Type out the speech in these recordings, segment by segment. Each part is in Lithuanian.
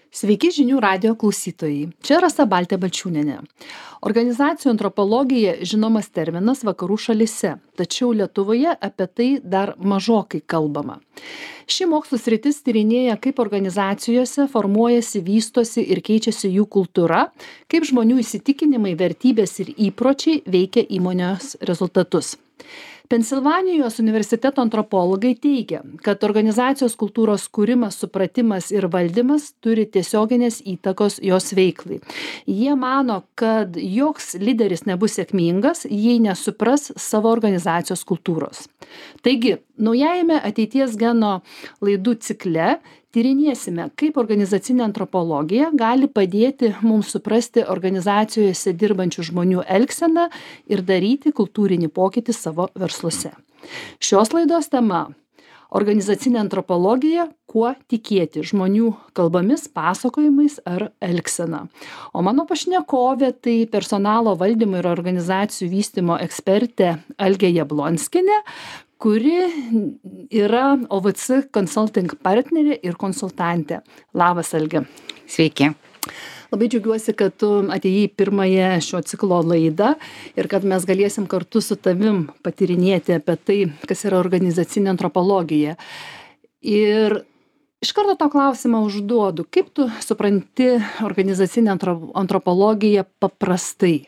Sveiki žinių radijo klausytojai. Čia Rasa Baltė Balčiūnienė. Organizacijų antropologija žinomas terminas vakarų šalyse, tačiau Lietuvoje apie tai dar mažokai kalbama. Ši mokslo sritis tyrinėja, kaip organizacijose formuojasi, vystosi ir keičiasi jų kultūra, kaip žmonių įsitikinimai, vertybės ir įpročiai veikia įmonės rezultatus. Pensilvanijos universiteto antropologai teigia, kad organizacijos kultūros kūrimas, supratimas ir valdymas turi tiesioginės įtakos jos veiklai. Jie mano, kad joks lyderis nebus sėkmingas, jei nesupras savo organizacijos kultūros. Taigi, naujajame ateities geno laidų cikle tyrinėsime, kaip organizacinė antropologija gali padėti mums suprasti organizacijose dirbančių žmonių elgseną ir daryti kultūrinį pokytį savo versluose. Šios laidos tema - organizacinė antropologija - kuo tikėti žmonių kalbomis, pasakojimais ar elgsena. O mano pašnekovė tai personalo valdymo ir organizacijų vystymo ekspertė Algė Jablonskienė, kuri yra OVC Consulting partnerė ir konsultantė. Labas, Algė. Sveiki. Labai džiaugiuosi, kad tu atėjai į pirmąją šio ciklo laidą ir kad mes galėsim kartu su tavim patyrinėti apie tai, kas yra organizacinė antropologija. Ir iš karto to klausimą užduodu. Kaip tu supranti organizacinę antropologiją paprastai?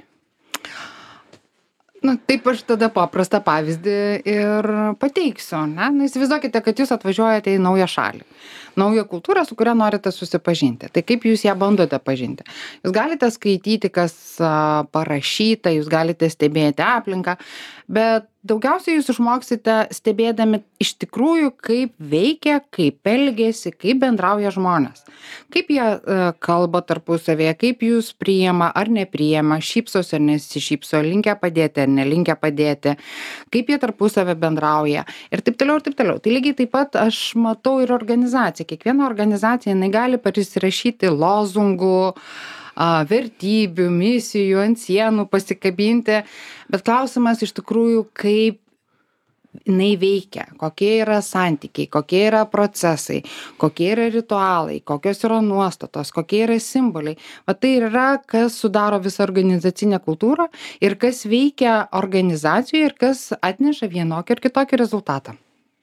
Taip aš tada paprastą pavyzdį ir pateiksiu. Įsivaizduokite, kad jūs atvažiuojate į naują šalį, naują kultūrą, su kuria norite susipažinti. Tai kaip jūs ją bandote pažinti? Jūs galite skaityti, kas parašyta, jūs galite stebėti aplinką, bet daugiausiai jūs išmoksite stebėdami iš tikrųjų, kaip veikia, kaip elgiasi, kaip bendrauja žmonės. Kaip jie kalba tarpusavėje, kaip jūs priima ar nepriima, šypsosi ar nesišypso, linkę padėti ar nelinkę padėti, kaip jie tarpusavę bendrauja ir taip toliau ir taip toliau. Tai lygiai taip pat aš matau ir organizaciją. Kiekviena organizacija jinai gali prisirašyti lozungų, vertybių, misijų, ant sienų pasikabinti, bet klausimas iš tikrųjų, kaip jinai veikia, kokie yra santykiai, kokie yra procesai, kokie yra ritualai, kokios yra nuostatos, kokie yra simboliai. Va tai ir yra, kas sudaro visą organizacinę kultūrą ir kas veikia organizacijoje ir kas atneša vienokį ir kitokį rezultatą.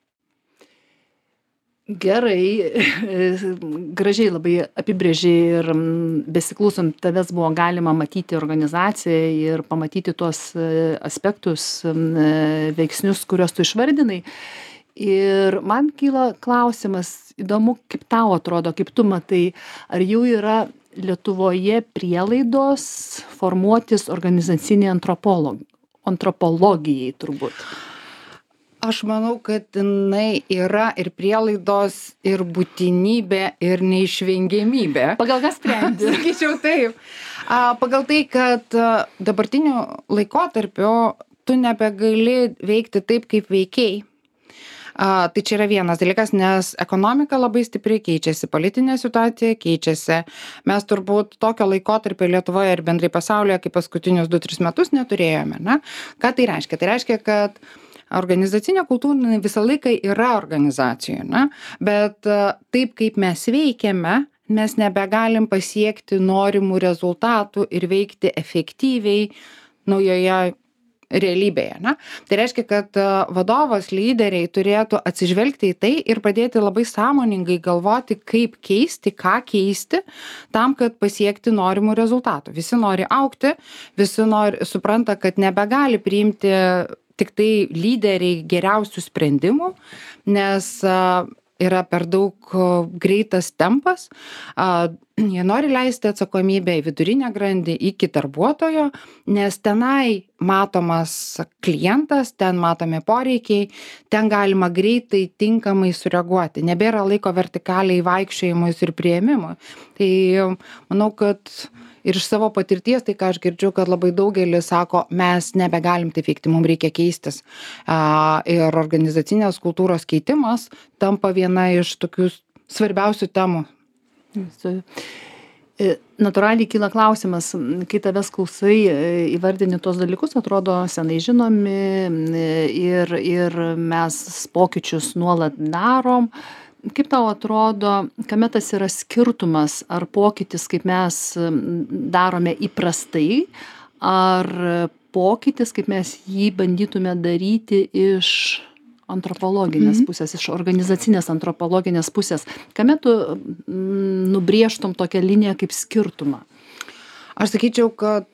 Gerai, gražiai labai apibrėžiai ir besiklausant tavęs buvo galima matyti organizaciją ir pamatyti tuos aspektus, veiksnius, kuriuos tu išvardinai. Ir man kyla klausimas, įdomu, kaip tau atrodo, kaip tu matai, ar jau yra Lietuvoje prielaidos formuotis organizaciniai antropologijai turbūt? Aš manau, kad jinai yra ir prielaidos, ir būtinybė, ir neišvengiamybė. Pagal ką sprendi? Sakyčiau taip. Pagal tai, kad dabartiniu laikotarpiu tu nebegali veikti taip, kaip veikiai. Tai čia yra vienas dalykas, nes ekonomika labai stipriai keičiasi, politinė situacija keičiasi. Mes turbūt tokio laikotarpio Lietuvoje ir bendrai pasaulyje, kaip paskutinius 2-3 metus neturėjome. Ne? Ką tai reiškia? Tai reiškia, kad organizacinė kultūra visą laiką yra organizacijoje, ne? Bet taip kaip mes veikiame, mes nebegalim pasiekti norimų rezultatų ir veikti efektyviai naujoje realybėje. Ne? Tai reiškia, kad vadovas, lyderiai turėtų atsižvelgti į tai ir pradėti labai sąmoningai galvoti, kaip keisti, ką keisti, tam, kad pasiekti norimų rezultatų. Visi nori augti, visi supranta, kad nebegali priimti tik tai lyderiai geriausių sprendimų, nes yra per daug greitas tempas. Jie nori leisti atsakomybę į vidurinę grandį, iki darbuotojo, nes tenai matomas klientas, ten matomi poreikiai, ten galima greitai, tinkamai sureaguoti. Nebėra laiko vertikaliai vaikščiojimui ir priėmimui. Tai manau, kad ir iš savo patirties, tai ką aš girdžiu, kad labai daugelis sako, mes nebegalim taip veikti, mums reikia keistis. Ir organizacinės kultūros keitimas tampa viena iš tokių svarbiausių temų. Natūraliai kyla klausimas, kai tavęs klausai, įvardini tos dalykus, atrodo senai žinomi ir mes pokyčius nuolat darom, kaip tau atrodo, kame tas yra skirtumas ar pokytis, kaip mes darome įprastai, ar pokytis, kaip mes jį bandytume daryti iš antropologinės pusės, iš organizacinės antropologinės pusės. Kame tu nubrėžtum tokią liniją kaip skirtumą? Aš sakyčiau, kad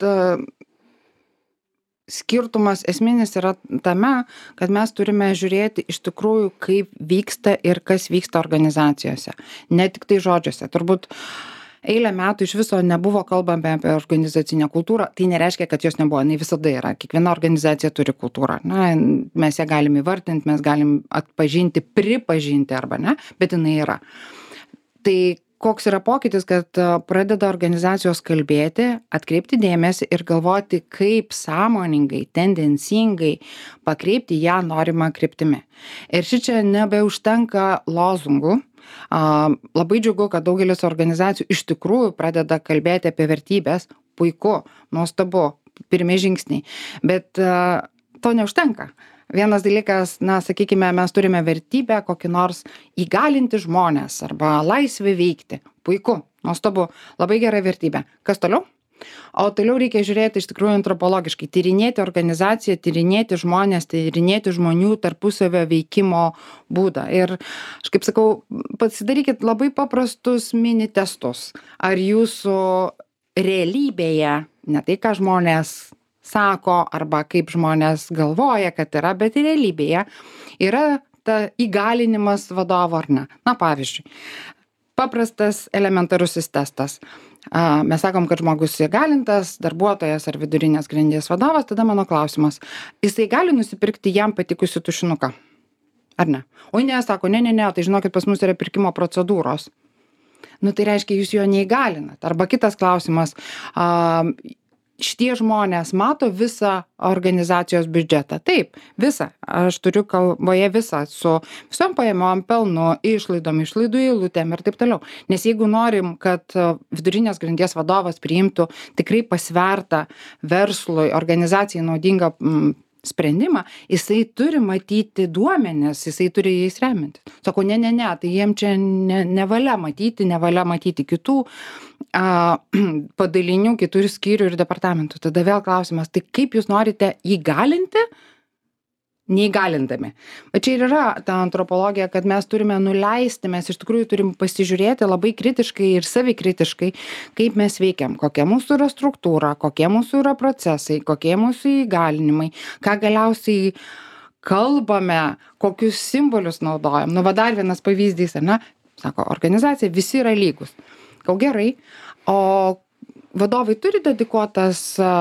skirtumas esminis yra tame, kad mes turime žiūrėti iš tikrųjų, kaip vyksta ir kas vyksta organizacijose. Ne tik tai žodžiuose. Turbūt eilę metų iš viso nebuvo kalbama apie organizacinę kultūrą. Tai nereiškia, kad jos nebuvo. Jinai visada yra. Kiekviena organizacija turi kultūrą. Na, mes ją galim įvardinti, mes galim atpažinti, pripažinti arba ne, bet jinai yra. Tai koks yra pokytis, kad pradeda organizacijos kalbėti, atkreipti dėmesį ir galvoti, kaip sąmoningai, tendencingai pakreipti ją norimą kryptimi. Ir šičia nebeužtenka lozungų. Labai džiugu, kad daugelis organizacijų iš tikrųjų pradeda kalbėti apie vertybės. Puiku, nuostabu, pirmi žingsniai. Bet to neužtenka. Vienas dalykas, na, sakykime, mes turime vertybę kokį nors įgalinti žmonės arba laisvę veikti. Puiku, nuostabu, labai gera vertybė. Kas toliau? O toliau reikia žiūrėti iš tikrųjų antropologiškai, tyrinėti organizaciją, tyrinėti žmonės, tyrinėti žmonių tarpusavio veikimo būdą. Ir aš kaip sakau, pasidarykit labai paprastus mini testus. Ar jūsų realybėje, ne tai ką žmonės sako arba kaip žmonės galvoja, kad yra, bet ir realybėje yra ta įgalinimas vadovo ar ne. Na, pavyzdžiui, paprastas elementarusis testas. Mes sakom, kad žmogus įgalintas, darbuotojas ar vidurinės grandies vadovas, tada mano klausimas, jisai gali nusipirkti jam patikusių tušinuką? Ar ne? O ne, sako, ne, tai žinokit, pas mus yra pirkimo procedūros. Nu, tai reiškia, jūs jo neįgalinat. Arba kitas klausimas, šitie žmonės mato visą organizacijos biudžetą. Taip, visą. Aš turiu kalboje visą su visom pajamom, pelnu, išlaidom, išlaidų eilutėm ir taip toliau. Nes jeigu norim, kad vidurinės grandies vadovas priimtų tikrai pasvertą verslui, organizacijai naudingą sprendimą, jisai turi matyti duomenis, jisai turi jais remintis. Sako, ne, tai jiem čia nevalia matyti kitų padalinių, kitų skyrių ir departamentų. Tada vėl klausimas, tai kaip jūs norite įgalinti, neįgalindami? O čia ir yra ta antropologija, kad mes turime nuleisti, mes iš tikrųjų turim pasižiūrėti labai kritiškai ir savikritiškai, kaip mes veikiam, kokia mūsų yra struktūra, kokie mūsų yra procesai, kokie mūsų įgalinimai, ką galiausiai kalbame, kokius simbolius naudojam. Nu, va dar vienas pavyzdys, ar ne? Sako, organizacija, visi yra lygus. Kau gerai, o vadovai turi dedikuotas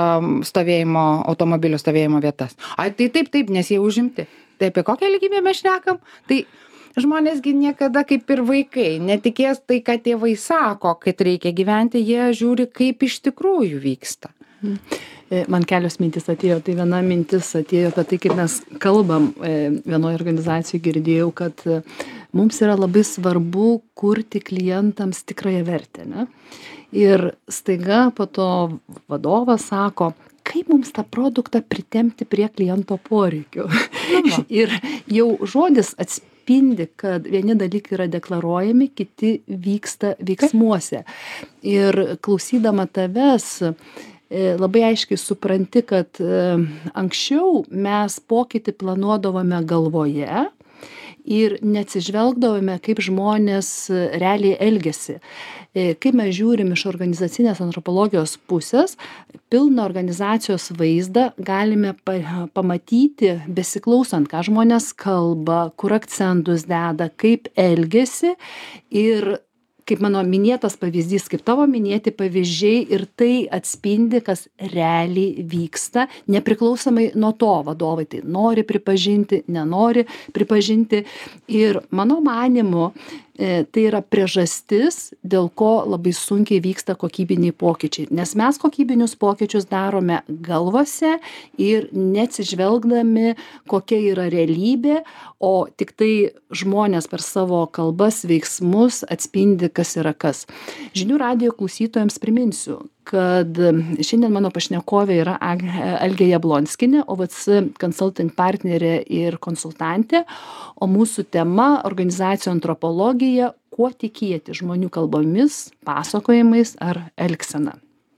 automobilio stovėjimo vietas. Ai, tai taip, nes jie užimti. Tai apie kokią lygybę mes šnekam? Tai žmonėsgi niekada kaip ir vaikai netikės tai, kad tėvai sako, kad reikia gyventi, jie žiūri, kaip iš tikrųjų vyksta. Man kelios mintis atėjo. Tai viena mintis atėjo apie tai, kaip mes kalbam. Vienoje organizacijoje girdėjau, kad mums yra labai svarbu kurti klientams tikrąją vertę, ne? Ir staiga po to vadovas sako, kaip mums tą produktą pritempti prie kliento poreikių. Ir jau žodis atspindi, kad vieni dalykai yra deklaruojami, kiti vyksta veiksmuose. Ir klausydama tavęs, labai aiškiai supranti, kad anksčiau mes pokytį planuodavome galvoje ir neatsižvelgdavome, kaip žmonės realiai elgiasi. Kaip mes žiūrim iš organizacinės antropologijos pusės, pilną organizacijos vaizdą galime pamatyti, besiklausant, ką žmonės kalba, kur akcentus deda, kaip elgiasi ir kaip mano minėtas pavyzdys, kaip tavo minėti pavyzdžiai ir tai atspindi, kas realiai vyksta, nepriklausomai nuo to vadovai tai nori pripažinti, nenori pripažinti. Ir mano manymu, tai yra priežastis, dėl ko labai sunkiai vyksta kokybiniai pokyčiai. Nes mes kokybinius pokyčius darome galvose ir neatsižvelgdami, kokia yra realybė, o tik tai žmonės per savo kalbas, veiksmus atspindi, kas yra kas. Žinių radijo klausytojams priminsiu, kad šiandien mano pašnekovė yra Algė Jablonskienė, OVC consulting partnerė ir konsultantė, o mūsų tema organizacijų antropologija, kuo tikėti žmonių kalbomis, pasakojimais ar elgsena.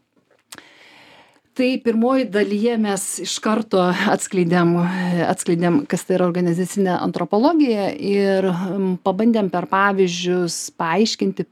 Tai pirmoji dalyje mes iš karto atskleidėm, kas tai yra organizacinė antropologija ir pabandėm per pavyzdžius paaiškinti,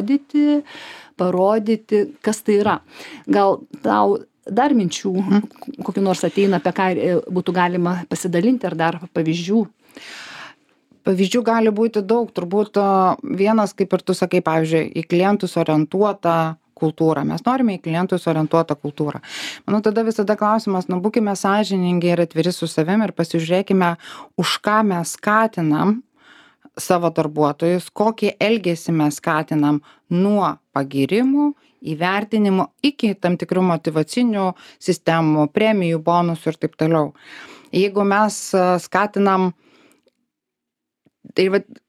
parodyti, kas tai yra. Gal tau dar minčių, kokių nors ateina, apie ką būtų galima pasidalinti, ar dar pavyzdžių? Pavyzdžių gali būti daug, turbūt vienas, kaip ir tu sakai, pavyzdžiui, į klientus orientuota kultūrą. Mes norime į klientus orientuotą kultūrą. Manau, tada visada klausimas, būkime sąžiningi ir atviri su savim ir pasižiūrėkime, už ką mes skatinam savo darbuotojus, kokį elgesį mes skatinam nuo pagyrimų, įvertinimo iki tam tikrų motyvacinių sistemų, premijų, bonusų ir taip toliau. Jeigu mes skatinam, tai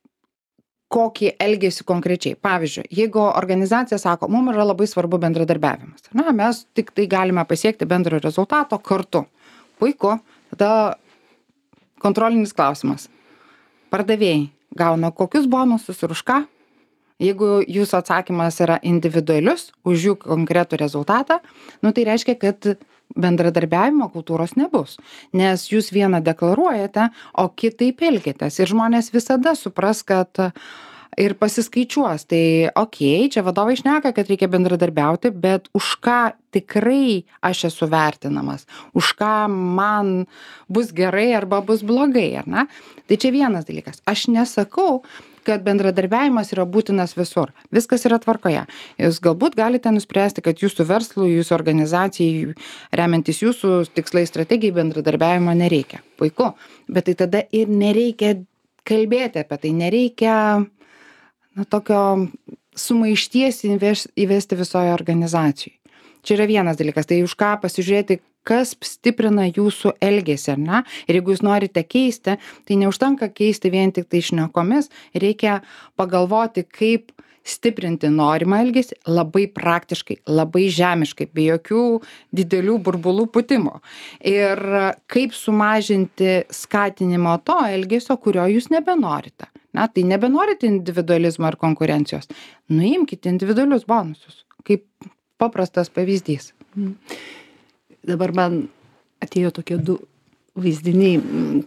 kokį elgesį konkrečiai. Pavyzdžiui, jeigu organizacija sako, mums yra labai svarbu bendradarbiavimas. Mes tik tai galime pasiekti bendro rezultato kartu. Puiku, tada kontrolinis klausimas. Pardavėjai gauna kokius bonusus ir už ką? Jeigu jūsų atsakymas yra individualius, už jų konkretų rezultatą, tai reiškia, kad bendradarbiavimo kultūros nebus. Nes jūs vieną deklaruojate, o kitaip elgiatės. Ir žmonės visada supras, kad ir pasiskaičiuos. Tai čia vadovai šneka, kad reikia bendradarbiauti, bet už ką tikrai aš esu vertinamas, už ką man bus gerai arba bus blogai, ar ne? Tai čia vienas dalykas. Aš nesakau, kad bendradarbiavimas yra būtinas visur. Viskas yra tvarkoje. Jūs galbūt galite nuspręsti, kad jūsų verslui, jūsų organizacijai, remiantis jūsų tikslai strategijai, bendradarbiavimo nereikia. Puiku. Bet tai tada ir nereikia kalbėti apie tai. Nereikia tokio sumaišties įvesti visoje organizacijai. Čia yra vienas dalykas. Tai už ką pasižiūrėti, kas stiprina jūsų elgesį, ar ne? Ir jeigu jūs norite keisti, tai neužtenka keisti vien tik tai šnekomis, reikia pagalvoti, kaip stiprinti norimą elgesį labai praktiškai, labai žemiškai, be jokių didelių burbulų pūtimo. Ir kaip sumažinti skatinimo to elgesio, kurio jūs nebenorite. Tai nebenorite individualizmo ir konkurencijos. Nuimkite individualius bonusus, kaip paprastas pavyzdys. Dabar man atėjo tokie du vaizdiniai,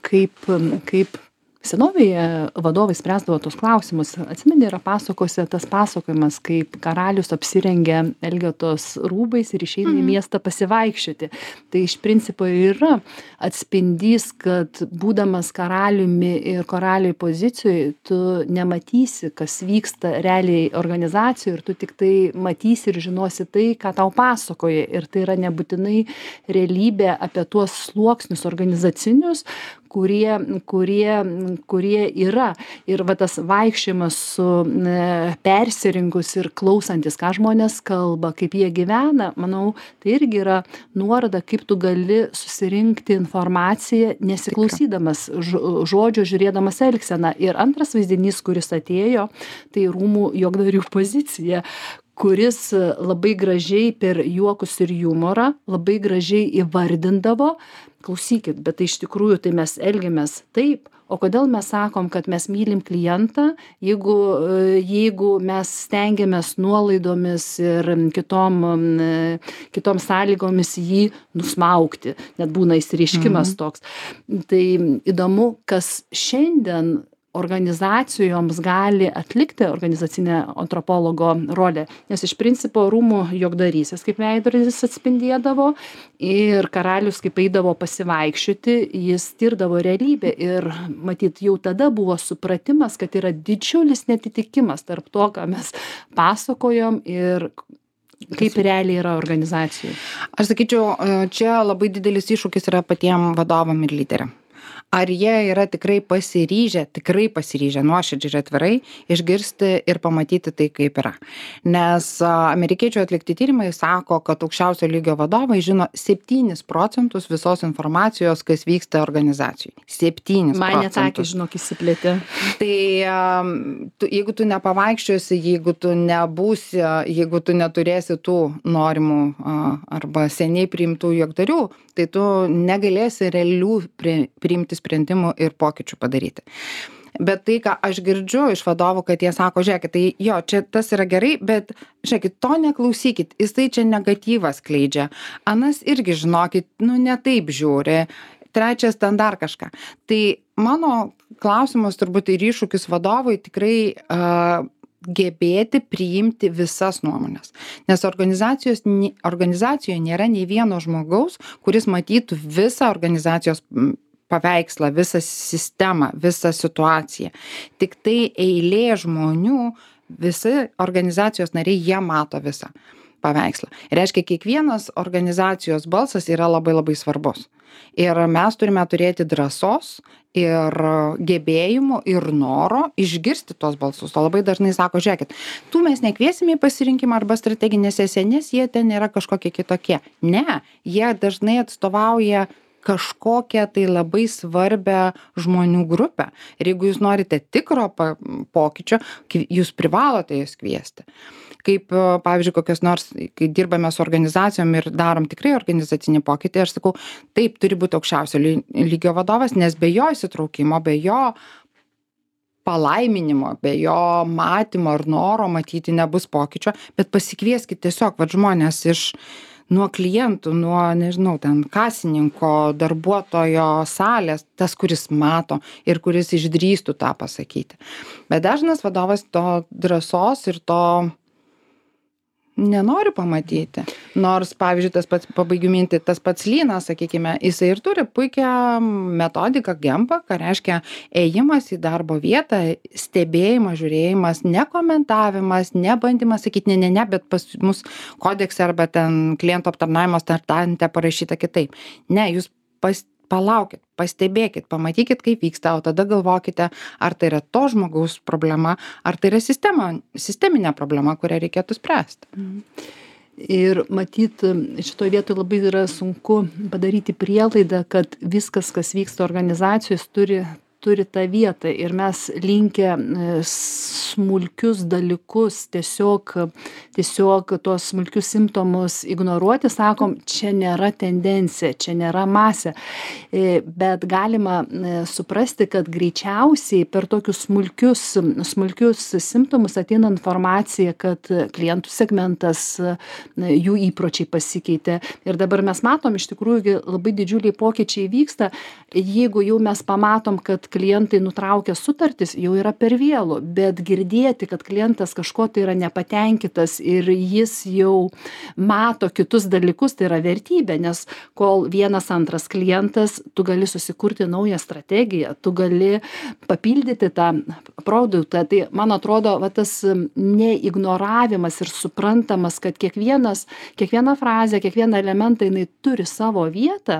kaip senovėje vadovai spręsdavo tos klausimus. Atsimeni, yra pasakose tas pasakojimas, kaip karalius apsirengia Elgetos rūbais ir išeina į miestą pasivaikščioti. Tai iš principo yra atspindys, kad būdamas karaliumi ir karaliui pozicijoje, tu nematysi, kas vyksta realiai organizacijoje ir tu tik tai matysi ir žinosi tai, ką tau pasakoja. Ir tai yra nebūtinai realybė apie tuos sluoksnius organizacinius, kurie yra. Ir tas vaikščiojimas su persirinkus ir klausantis, ką žmonės kalba, kaip jie gyvena, manau, tai irgi yra nuoroda, kaip tu gali susirinkti informaciją, nesiklausydamas žodžio, žiūrėdamas elgseną. Ir antras vaizdinys, kuris atėjo, tai rūmų juokdarių pozicija, kuris labai gražiai per juokus ir humorą, labai gražiai įvardindavo, klausykit, bet tai iš tikrųjų tai mes elgiamės taip, o kodėl mes sakom, kad mes mylim klientą, jeigu mes stengiamės nuolaidomis ir kitom sąlygomis jį nusmaukti, net būna išsireiškimas toks. Tai įdomu, kas šiandien organizacijoms gali atlikti organizacinę antropologo rolę, nes iš principo rūmų juokdarys, kaip veidrodis atspindėdavo ir karalius, kaip eidavo pasivaikščioti, jis tirdavo realybę ir matyt jau tada buvo supratimas, kad yra didžiulis neatitikimas tarp to, ką mes pasakojom ir kaip realiai yra organizacijų. Aš sakyčiau, čia labai didelis iššūkis yra patiem vadovam ir lyderiam. Ar jie yra tikrai pasiryžę nuoširdžiai ir atvirai išgirsti ir pamatyti tai, kaip yra. Nes amerikiečių atlikti tyrimai sako, kad aukščiausio lygio vadovai žino 7% visos informacijos, kas vyksta organizacijai. 7%. Man netakė, žinok, įsiplėtė. Tai jeigu tu nepavaikščiosi, jeigu tu nebūsi, jeigu tu neturėsi tų norimų arba seniai priimtų juokdarių, tai tu negalėsi realių priimti sprendimų ir pokyčių padaryti. Bet tai, ką aš girdžiu iš vadovų, kad jie sako, žiūrėkit, tai jo, čia tas yra gerai, bet žiūrėkit, to neklausykit, jisai čia negatyvas skleidžia. Anas irgi, žinokit, ne taip žiūri. Trečias ten dar kažką. Tai mano klausimas turbūt ir iššūkis vadovui tikrai gebėti priimti visas nuomones. Nes organizacijoje nėra nei vieno žmogaus, kuris matytų visą organizacijos paveikslą, visą sistemą, visą situaciją. Tik tai eilė žmonių, visi organizacijos nariai, jie mato visą paveikslą. Ir reiškia, kiekvienas organizacijos balsas yra labai labai svarbus. Ir mes turime turėti drąsos ir gebėjimų ir noro išgirsti tos balsus. O labai dažnai sako, žiūrėkit, tų mes nekviesime į pasirinkimą arba strateginės sesiją, nes jie ten yra kažkokie kitokie. Ne, jie dažnai atstovauja kažkokią tai labai svarbią žmonių grupę. Ir jeigu jūs norite tikro pokyčio, jūs privalote jas kviesti. Kaip, pavyzdžiui, kokios nors, kai dirbame su organizacijom ir darom tikrai organizacinį pokytį, aš sakau, taip, turi būti aukščiausio lygio vadovas, nes be jo įsitraukimo, be jo palaiminimo, be jo matymo ar noro matyti nebus pokyčio, bet pasikvieskit tiesiog žmonės nuo klientų, nuo, nežinau, ten kasininko, darbuotojo salės, tas, kuris mato ir kuris išdrįstų tą pasakyti. Bet dažnas vadovas to drąsos ir to nenori pamatyti. Nors, pavyzdžiui, tas pats, pabaigiu mintį, tas pats Lynas, sakykime, jisai ir turi puikią metodiką Gempą, ką reiškia ėjimas į darbo vietą, stebėjimas, žiūrėjimas, nekomentavimas, nebandymas sakyti ne, bet pas mus kodekse arba ten kliento aptarnavimo startante parašyta kitaip. Ne, jūs palaukit, pastebėkit, pamatykit, kaip vyksta, o tada galvokite, ar tai yra to žmogaus problema, ar tai yra sisteminė problema, kurią reikėtų spręsti. Ir matyt, šitoje vietoje labai yra sunku padaryti prielaidą, kad viskas, kas vyksta organizacijos, turi tą vietą ir mes linkę smulkius dalykus, tiesiog tuos smulkius simptomus ignoruoti, sakom, čia nėra tendencija, čia nėra masė, bet galima suprasti, kad greičiausiai per tokius smulkius simptomus ateina informacija, kad klientų segmentas, jų įpročiai pasikeitė ir dabar mes matom, iš tikrųjų labai didžiuliai pokyčiai vyksta, jeigu jau mes pamatom, kad klientai nutraukia sutartis, jau yra per vėlu, bet girdėti, kad klientas kažko tai yra nepatenkintas ir jis jau mato kitus dalykus, tai yra vertybė, nes kol vienas antras klientas, tu gali susikurti naują strategiją, tu gali papildyti tą produktą. Tai man atrodo, tas neignoravimas ir suprantamas, kad kiekviena frazė, kiekviena elementą, jinai turi savo vietą,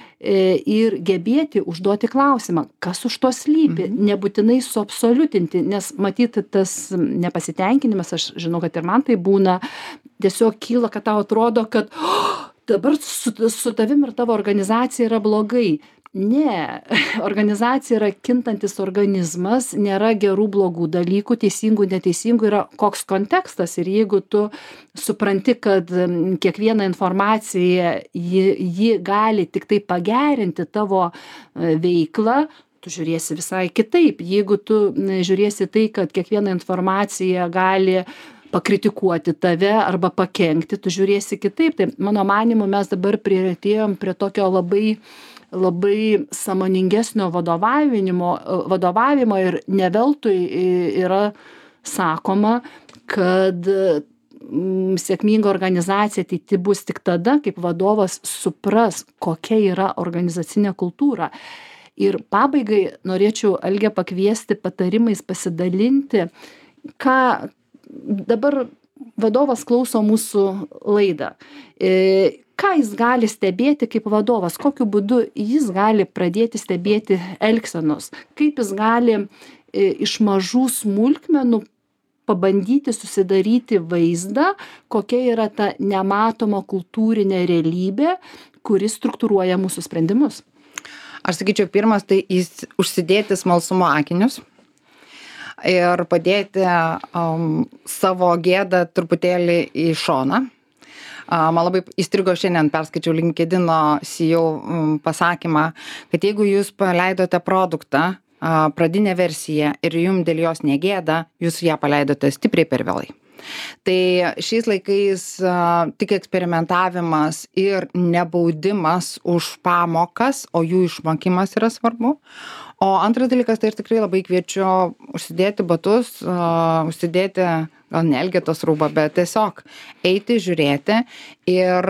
ir gebėti užduoti klausimą, kas už to slypi, nebūtinai suabsoliutinti, nes matyti tas nepasitenkinimas, aš žinau, kad ir man tai būna, tiesiog kyla, kad tau atrodo, kad dabar su tavim ir tavo organizacija yra blogai. Ne, organizacija yra kintantis organizmas, nėra gerų, blogų dalykų, teisingų, neteisingų, yra koks kontekstas ir jeigu tu supranti, kad kiekviena informacija, ji gali tik tai pagerinti tavo veiklą, tu žiūrėsi visai kitaip. Jeigu tu žiūrėsi tai, kad kiekviena informacija gali pakritikuoti tave arba pakenkti, tu žiūrėsi kitaip. Tai mano manymu mes dabar priartėjom prie tokio labai sąmoningesnio vadovavimo ir ne veltui yra sakoma, kad sėkminga organizacija ateity bus tik tada, kaip vadovas supras, kokia yra organizacinė kultūra. Ir pabaigai norėčiau Algę pakviesti patarimais pasidalinti, ką dabar vadovas klauso mūsų laidą. Ką ką jis gali stebėti kaip vadovas, kokiu būdu jis gali pradėti stebėti elgsenos, kaip jis gali iš mažų smulkmenų pabandyti susidaryti vaizdą, kokia yra ta nematoma kultūrinė realybė, kuri struktūruoja mūsų sprendimus. Aš sakyčiau, pirmas tai užsidėti smalsumo akinius ir padėti savo gėdą truputėlį į šoną. Man labai įstrigo šiandien, perskaičiau LinkedIno CEO pasakymą, kad jeigu jūs paleidote produktą, pradinę versiją ir jums dėl jos negėda, jūs ją paleidote stipriai per vėlai. Tai šiais laikais tik eksperimentavimas ir nebaudimas už pamokas, o jų išmokimas yra svarbu. O antras dalykas, tai aš tikrai labai kviečiu užsidėti batus, užsidėti gal ne elgetos rūbą, bet tiesiog eiti, žiūrėti ir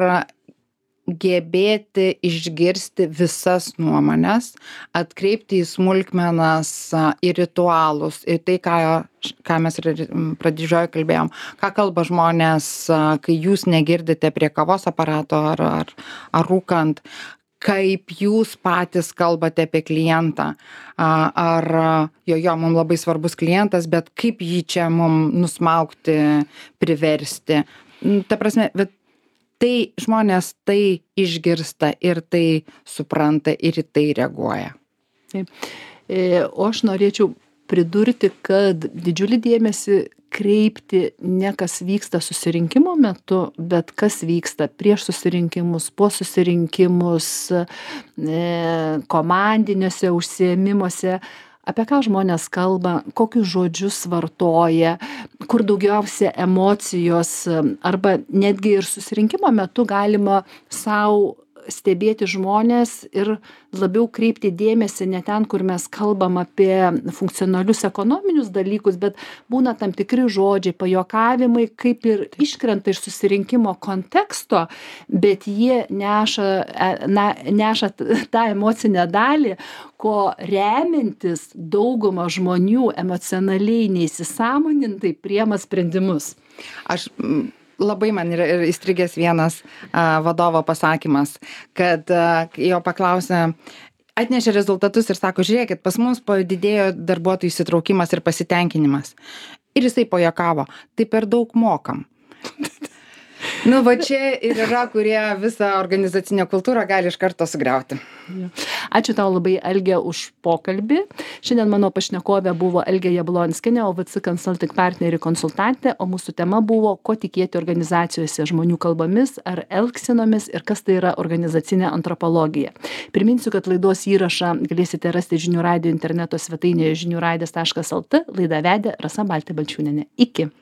gebėti išgirsti visas nuomones, atkreipti į smulkmenas, į ritualus, į tai, ką mes ir pradžioje kalbėjom, ką kalba žmonės, kai jūs negirdite prie kavos aparato ar rūkant, kaip jūs patys kalbate apie klientą, ar mums labai svarbus klientas, bet kaip jį čia mums nusmaukti, priversti. Ta prasme, bet tai žmonės tai išgirsta ir tai supranta ir į tai reaguoja. Taip. O aš norėčiau pridurti, kad didžiulį dėmesį kreipti ne kas vyksta susirinkimo metu, bet kas vyksta prieš susirinkimus, po susirinkimus, komandiniuose užsiėmimuose, apie ką žmonės kalba, kokius žodžius vartoja, kur daugiausia emocijos, arba netgi ir susirinkimo metu galima sau stebėti žmones ir labiau kreipti dėmesį ne ten, kur mes kalbam apie funkcionalius ekonominius dalykus, bet būna tam tikri žodžiai, pajuokavimai, kaip ir iškrenta iš susirinkimo konteksto, bet jie neša tą emocinę dalį, ko remintis dauguma žmonių emocionaliai neįsisąmonintai priema sprendimus. Labai man yra įstrigęs vienas vadovo pasakymas, kad jo paklausė, atnešė rezultatus ir sako, žiūrėkit, pas mus padidėjo darbuotojų įsitraukimas ir pasitenkinimas. Ir jisai pajuokavo, tai per daug mokam. Va čia ir yra, kurie visą organizacinę kultūrą gali iš karto sugriauti. Ačiū tau labai, Algė, už pokalbį. Šiandien mano pašnekovė buvo Algė Jablonskienė, OVC Consulting partnerė konsultantė, o mūsų tema buvo, ko tikėti organizacijose žmonių kalbomis ar elgsenomis ir kas tai yra organizacinė antropologija. Priminsiu, kad laidos įrašą galėsite rasti Žinių radijo interneto svetainėje žiniųradijas.lt. Laidą vedė Rasa Baltė Balčiūnienė. Iki.